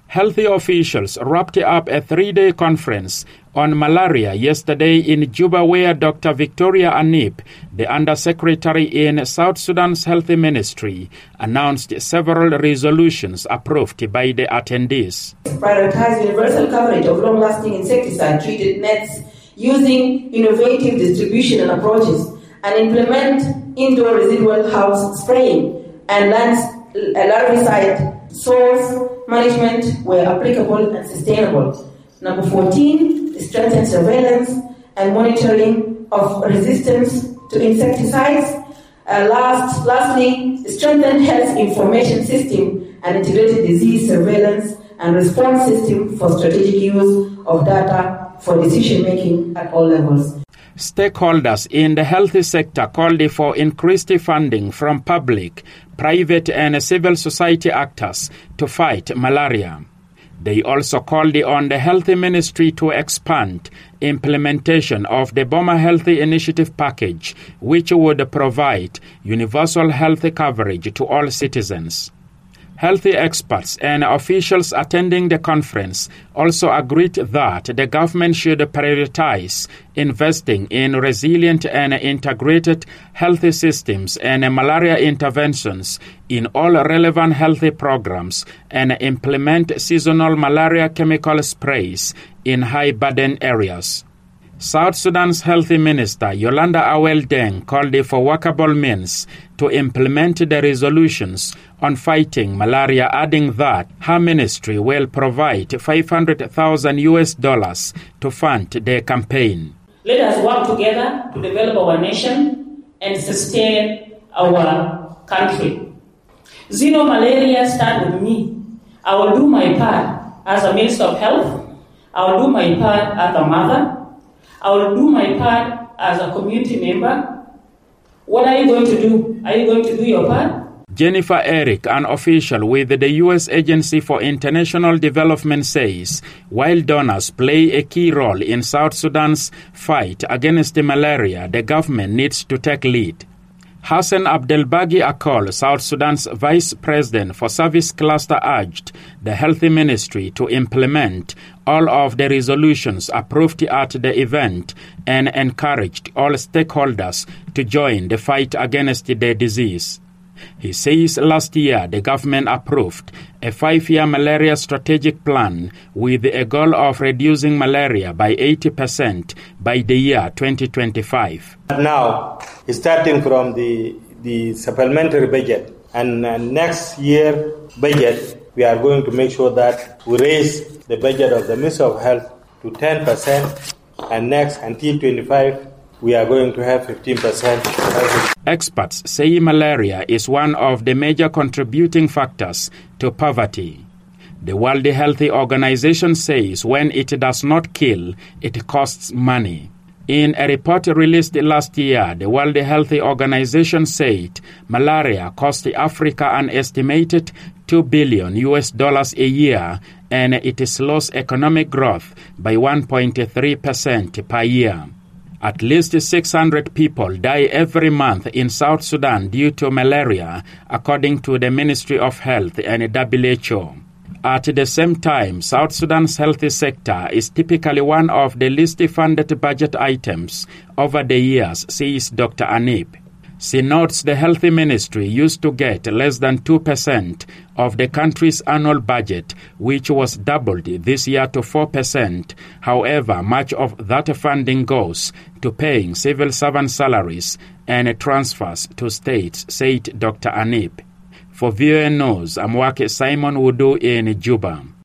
Healthy officials wrapped up a 3-day conference on malaria yesterday in Juba, where Dr. Victoria Anip, the Undersecretary in South Sudan's Health Ministry, announced several resolutions approved by the attendees. Prioritize universal coverage of long-lasting insecticide-treated nets using innovative distribution approaches, and implement indoor residual house spraying and larvicide source management where applicable and sustainable. Number 14, strengthen surveillance and monitoring of resistance to insecticides. Lastly, strengthen health information system and integrated disease surveillance and response system for strategic use of data for decision-making at all levels. Stakeholders in the health sector called for increased funding from public, private and civil society actors to fight malaria. They also called on the Health Ministry to expand implementation of the Boma Health Initiative package, which would provide universal health coverage to all citizens. Health experts and officials attending the conference also agreed that the government should prioritize investing in resilient and integrated health systems and malaria interventions in all relevant health programs and implement seasonal malaria chemical sprays in high-burden areas. South Sudan's Health Minister Yolanda Awel Deng called for workable means to implement the resolutions on fighting malaria, adding that her ministry will provide $500,000 to fund the campaign. Let us work together to develop our nation and sustain our country. Zero malaria start with me. I will do my part as a Minister of Health. I will do my part as a mother. I will do my part as a community member. What are you going to do? Are you going to do your part? Jennifer Eric, an official with the U.S. Agency for International Development, says while donors play a key role in South Sudan's fight against malaria, the government needs to take lead. Hassan Abdelbagi Akol, South Sudan's Vice President for Service Cluster, urged the Health Ministry to implement all of the resolutions approved at the event and encouraged all stakeholders to join the fight against the disease. He says last year the government approved a 5-year malaria strategic plan with a goal of reducing malaria by 80% by the year 2025. Now, starting from the supplementary budget and next year budget, we are going to make sure that we raise the budget of the Ministry of Health to 10%, and next until 25, we are going to have 15%. Experts say malaria is one of the major contributing factors to poverty. The World Health Organization says when it does not kill, it costs money. In a report released last year, the World Health Organization said malaria cost Africa an estimated $2 billion a year, and it slows economic growth by 1.3% per year. At least 600 people die every month in South Sudan due to malaria, according to the Ministry of Health and WHO. At the same time, South Sudan's health sector is typically one of the least funded budget items over the years, says Dr. Anip. She notes the health ministry used to get less than 2% of the country's annual budget, which was doubled this year to 4%. However, much of that funding goes to paying civil servant salaries and transfers to states, said Dr. Anip. For VOA News, I'm working Simon Wudu in Juba.